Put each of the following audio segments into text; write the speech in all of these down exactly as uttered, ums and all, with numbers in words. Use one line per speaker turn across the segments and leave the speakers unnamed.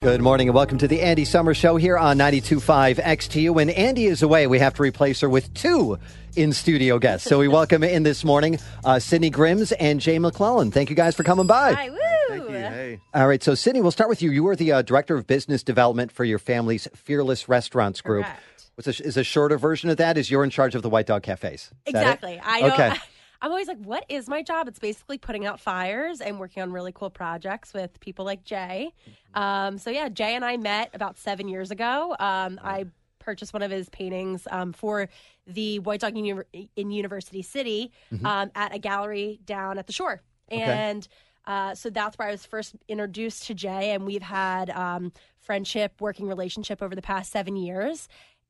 Good morning and welcome to the Andy Summers Show here on ninety-two point five X T U. When Andy is away, we have to replace her with two in-studio guests. So we welcome in this morning uh, Sydney Grims and Jay McClellan. Thank you guys for coming by.
Hi, woo!
Thank you. Hey.
All right, so Sydney, we'll start with you. You are the uh, Director of Business Development for your family's Fearless Restaurants Group.
Correct.
What's a, is a shorter version of that is you're in charge of the White Dog Cafes. Is that it?
Exactly. I know.
Okay.
I'm always like, what is my job? It's basically putting out fires and working on really cool projects with people like Jay. Um, so, yeah, Jay and I met about seven years ago. Um, I purchased one of his paintings um, for the White Dog Uni- in University City
Mm-hmm.
um, at a gallery down at the shore.
Okay.
And uh, so that's where I was first introduced to Jay, and we've had um, friendship, working relationship over the past seven years.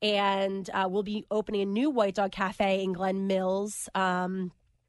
And uh, we'll be opening a new White Dog Cafe in Glen Mills, um,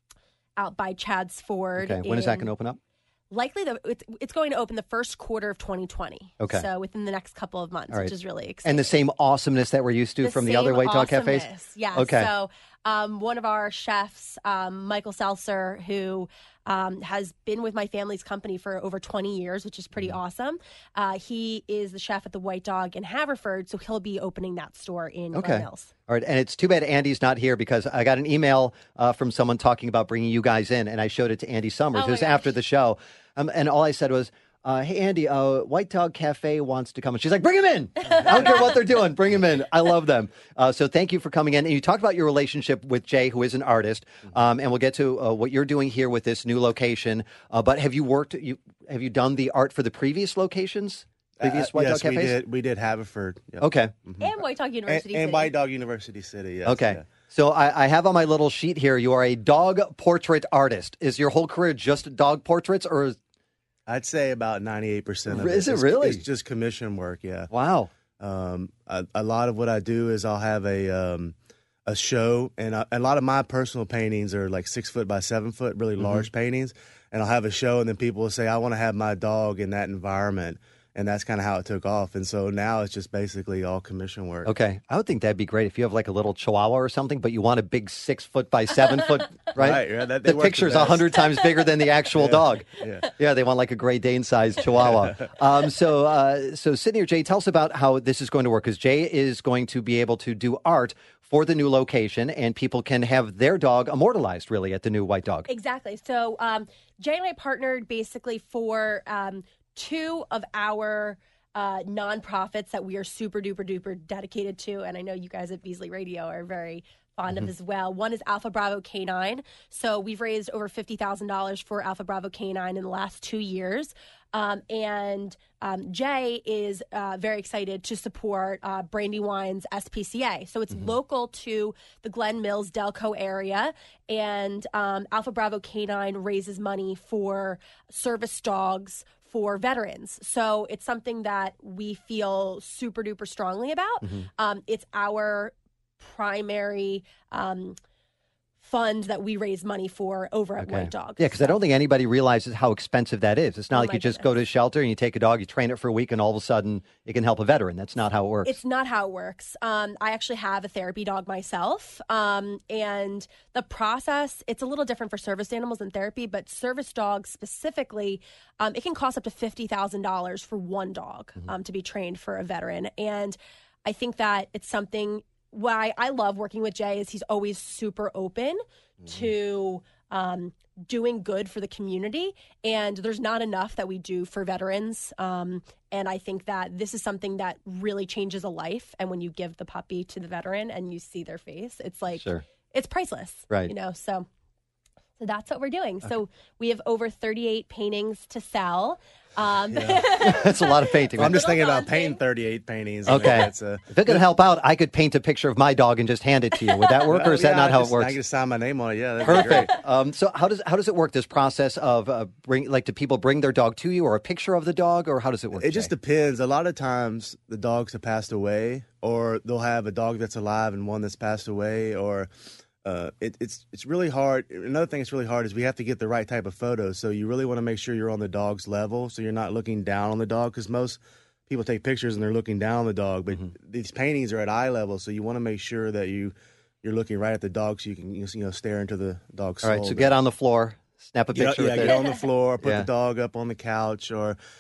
out by Chad's Ford.
Okay, when is that going to open up?
Likely, the, it's, it's going to open the first quarter of twenty twenty.
Okay.
So within the next couple of months,
All right.
which is really exciting.
And the same awesomeness that we're used to
The
from the
same
other White Dog Cafes?
awesomeness, Yes.
Okay.
So um, one of our chefs, um, Michael Seltzer, who um, has been with my family's company for over twenty years, which is pretty
Mm-hmm.
awesome. Uh, he is the chef at the White Dog in Haverford, so he'll be opening that store in
Okay.
Glen Mills.
All right, and it's too bad Andy's not here because I got an email uh, from someone talking about bringing you guys in, and I showed it to Andy Summers.
Oh
it was
my
after
gosh.
the show, um, and all I said was, uh, hey, Andy, uh, White Dog Cafe wants to come. And she's like, bring him in. I don't care what they're doing. Bring him in. I love them. Uh, so thank you for coming in. And you talked about your relationship with Jay, who is an artist, um, and we'll get to uh, what you're doing here with this new location. Uh, but have you worked, you have you done the art for the previous locations? Previous
Uh,
White
yes,
Dog
we
Cafes?
did. We did Haverford. Yep.
Okay.
And White Dog
And,
University
and
City.
White Dog University City. Yes,
Okay.
yeah.
So I, I have on my little sheet here, you are a dog portrait artist. Is your whole career just dog portraits or is,
I'd say about ninety-eight percent of
Is
it.
it
is-
really?
It's just commission work. Yeah.
wow.
Um, a, a lot of what I do is I'll have a um, a show, and a, a lot of my personal paintings are like six foot by seven foot, really large paintings. And I'll have a show, and then people will say, "I want to have my dog in that environment." And that's kind of how it took off. And so now it's just basically all commission work.
Okay. I would think that'd be great if you have like a little chihuahua or something, but you want a big six foot by seven foot, right?
Right, yeah, that- they
the
work the
picture's a
best.
hundred times bigger than the actual dog.
yeah.
Yeah, they want like a Great Dane sized chihuahua. um, so, uh, so Sydney or Jay, tell us about how this is going to work because Jay is going to be able to do art for the new location and people can have their dog immortalized really at the new White Dog.
Exactly. So um, Jay and I partnered basically for um, two of our uh, nonprofits that we are super duper duper dedicated to. And I know you guys at Beasley Radio are very fond of as well. One is Alpha Bravo Canine. So we've raised over fifty thousand dollars for Alpha Bravo Canine in the last two years. Um, and um, Jay is uh, very excited to support uh, Brandywine's S P C A. So it's local to the Glen Mills, Delco area. And um, Alpha Bravo Canine raises money for service dogs for veterans. So it's something that we feel super duper strongly about. Um, it's our primary um, fund that we raise money for over at White Dog.
Yeah, because I don't think anybody realizes how expensive that is. It's not
Oh,
like
my
you just go to a shelter and you take a dog, you train it for a week, and all of a sudden it can help a veteran. That's not how it works.
It's not how it works. Um, I actually have a therapy dog myself. Um, and the process, it's a little different for service animals than therapy, but service dogs specifically, um, it can cost up to fifty thousand dollars for one dog um, to be trained for a veteran. And I think that it's something why I love working with Jay is he's always super open to um, doing good for the community. And there's not enough that we do for veterans. Um, and I think that this is something that really changes a life. And when you give the puppy to the veteran and you see their face, it's like,
Sure.
it's priceless.
Right.
You know, so. So that's what we're doing. So we have over thirty-eight paintings to sell. Um,
That's a lot of painting.
I'm just
Little
thinking about
daunting.
painting thirty-eight paintings. I mean,
Okay.
that's a,
If it could help out, I could paint a picture of my dog and just hand it to you. Would that work, or is that
Yeah,
not
I
how
just-
it works?
I can sign my name on it. Yeah, that'd be
Perfect.
great.
Um, so how does how does it work? This process of uh, bring like do people bring their dog to you, or a picture of the dog, or how does it work?
It just
Jay?
depends. A lot of times the dogs have passed away, or they'll have a dog that's alive and one that's passed away, or uh, it, it's it's really hard. Another thing that's really hard is we have to get the right type of photos. So you really want to make sure you're on the dog's level, so you're not looking down on the dog, because most people take pictures and they're looking down on the dog, but
Mm-hmm.
these paintings are at eye level, so you want to make sure that you you're looking right at the dog, so you can you know stare into the dog's
All
soul.
right, so get on the floor, snap a
Get,
picture.
yeah,
with
get
it.
on the floor, put
Yeah.
the dog up on the couch, or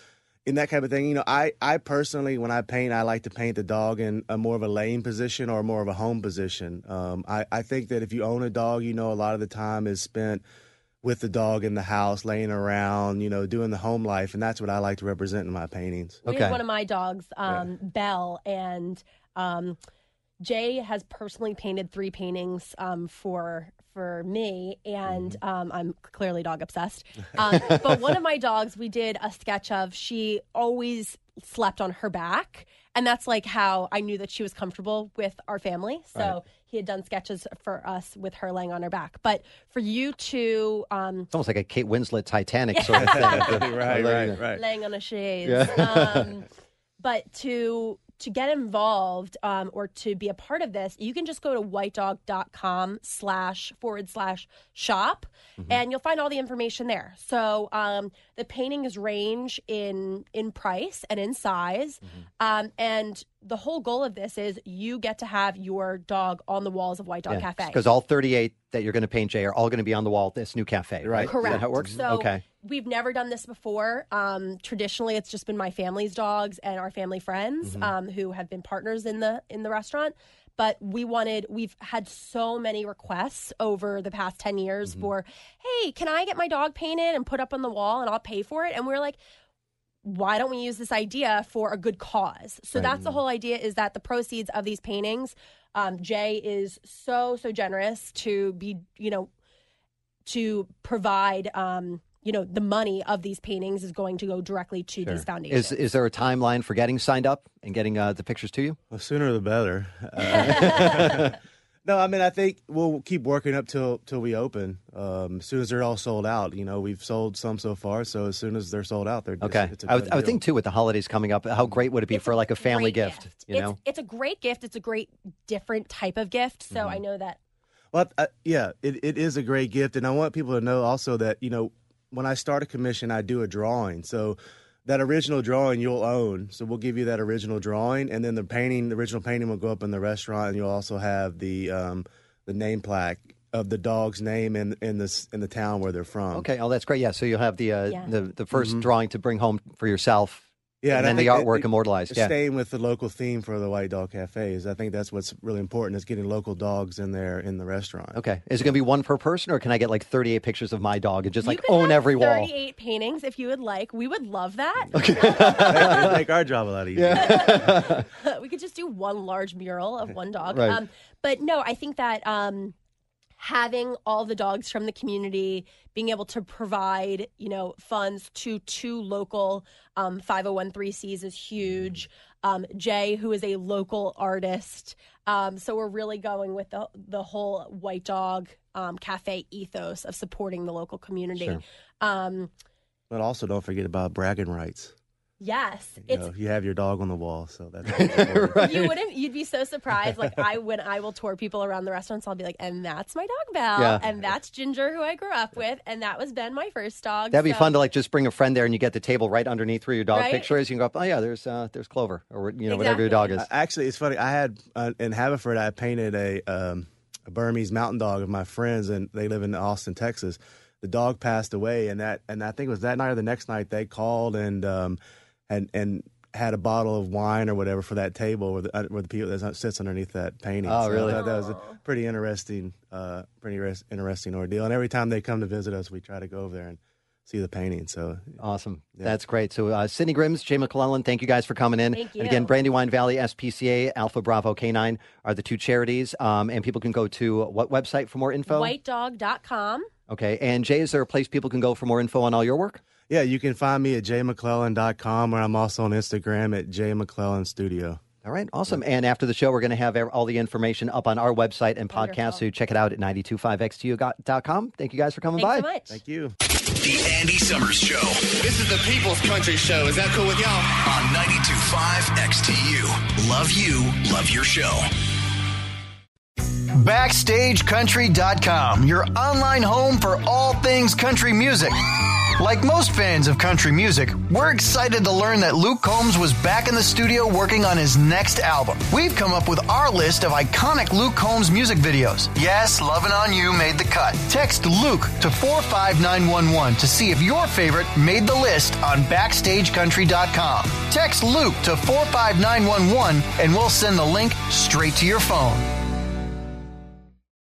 in that kind of thing, you know, I, I personally, when I paint, I like to paint the dog in a more of a laying position or more of a home position. Um, I, I think that if you own a dog, you know, a lot of the time is spent with the dog in the house, laying around, you know, doing the home life, and that's what I like to represent in my paintings.
We
Okay.
have one of my dogs, um,
Yeah.
Belle, and um, Jay has personally painted three paintings um, for for me, and
Mm-hmm.
um, I'm clearly dog obsessed. Um, but one of my dogs, we did a sketch of. She always slept on her back, and that's like how I knew that she was comfortable with our family. So
Right.
he had done sketches for us with her laying on her back. But for you to um,
It's almost like a Kate Winslet Titanic sort of thing.
right, right, right.
laying on a chaise.
Yeah.
um, but to to get involved um, or to be a part of this, you can just go to whitedog.com slash forward slash shop,
Mm-hmm.
and you'll find all the information there. So um, the paintings range in in price and in size,
Mm-hmm.
um, and the whole goal of this is you get to have your dog on the walls of White Dog Cafe.
Because all thirty-eight that you're going to paint, Jay, are all going to be on the wall at this new cafe, right?
Right.
Is that how it works?
So
Okay.
we've never done this before. Um, traditionally, it's just been my family's dogs and our family friends
Mm-hmm.
um, who have been partners in the in the restaurant. But we wanted, we've had so many requests over the past ten years
Mm-hmm.
for, hey, can I get my dog painted and put up on the wall and I'll pay for it? And we we're like, why don't we use this idea for a good cause? So that's the whole idea, is that the proceeds of these paintings, um, Jay is so, so generous to be, you know, to provide, um, you know, the money of these paintings is going to go directly to these foundations.
Is is there a timeline for getting signed up and getting uh, the pictures to you?
The sooner the better. Uh, no, I mean, I think we'll keep working up till till we open. Um, as soon as they're all sold out, you know, we've sold some so far. So as soon as they're sold out, they're
Okay.
It's, it's a
I would,
done
I would
deal.
think, too, with the holidays coming up, how great would it be
It's
for like a family
great
gift,
gift.
you
it's,
know?
it's a great gift. It's a great different type of gift. So
Mm-hmm.
I know that.
Well, I, yeah, it, it is a great gift, and I want people to know also that, you know, when I start a commission, I do a drawing. So that original drawing you'll own. So we'll give you that original drawing, and then the painting, the original painting will go up in the restaurant, and you'll also have the um, the name plaque of the dog's name in in this in the town where they're from.
Okay. Oh, that's great. Yeah. So you'll have the uh,
Yeah.
the, the 1st drawing to bring home for yourself.
Yeah,
and,
I
then the
think
artwork
it-
immortalized. Yeah.
Staying with the local theme for the White Dog Cafes, I think that's what's really important, is getting local dogs in there in the restaurant.
Okay. Is it going to be one per person, or can I get like thirty-eight pictures of my dog and just
You
like
could
own
have
every wall?
thirty-eight paintings if you would like. We would love that.
It'd make our job a lot easier.
We could just do one large mural of one dog.
Right.
Um, but no, I think that um, having all the dogs from the community, being able to provide, you know, funds to two local um, five oh one c threes is huge. Um, Jay, who is a local artist. Um, so we're really going with the the whole White Dog um, Cafe ethos of supporting the local community.
Sure.
Um,
But also don't forget about bragging rights.
yes,
You
it's
know, you have your dog on the wall, so that's important.
You wouldn't. You'd be so surprised. Like I, when I will tour people around the restaurants, I'll be like, "And that's my dog Belle,
Yeah.
and that's Ginger, who I grew up with, and that was Ben, my first dog."
That'd be
So-
fun to like just bring a friend there, and you get the table right underneath where your dog
Right?
picture is. You can go up, oh yeah, there's uh, there's Clover, or you know whatever your dog is.
Actually, it's funny. I had uh, in Haverford, I painted a, um, a Burmese mountain dog of my friends, and they live in Austin, Texas. The dog passed away, and that and I think it was that night or the next night they called and um, and and had a bottle of wine or whatever for that table where the, uh, where the people that sits underneath that painting.
Oh,
So
really?
I thought that was a pretty interesting, uh, pretty res- interesting ordeal. And every time they come to visit us, we try to go over there and see the painting. So
Awesome. That's great. So, uh, Sydney Grims, Jay McClellan, thank you guys for coming in.
Thank
And
you.
again, Brandywine Valley S P C A, Alpha Bravo K nine are the two charities. Um, and people can go to what website for more info?
white dog dot com.
Okay. And Jay, is there a place people can go for more info on all your work?
yeah, you can find me at j mcclellan dot com, or I'm also on Instagram at j mcclellan studio.
All right, awesome. And after the show, we're going to have all the information up on our website and podcast,
Wonderful.
so check it out at nine two five x t u dot com. Thank you guys for coming
Thanks
by.
so much.
Thank you.
The Andy Summers Show
This is the People's Country Show. Is that cool with y'all?
on ninety-two point five X T U. Love you, love your show. Backstage Country dot com, your online home for all things country music.
Like most fans of country music, we're excited to learn that Luke Combs was back in the studio working on his next album. We've come up with our list of iconic Luke Combs music videos. Yes, Lovin' On You made the cut. Text Luke to four five nine one one to see if your favorite made the list on backstage country dot com. Text Luke to four five nine one one and we'll send the link straight to your phone.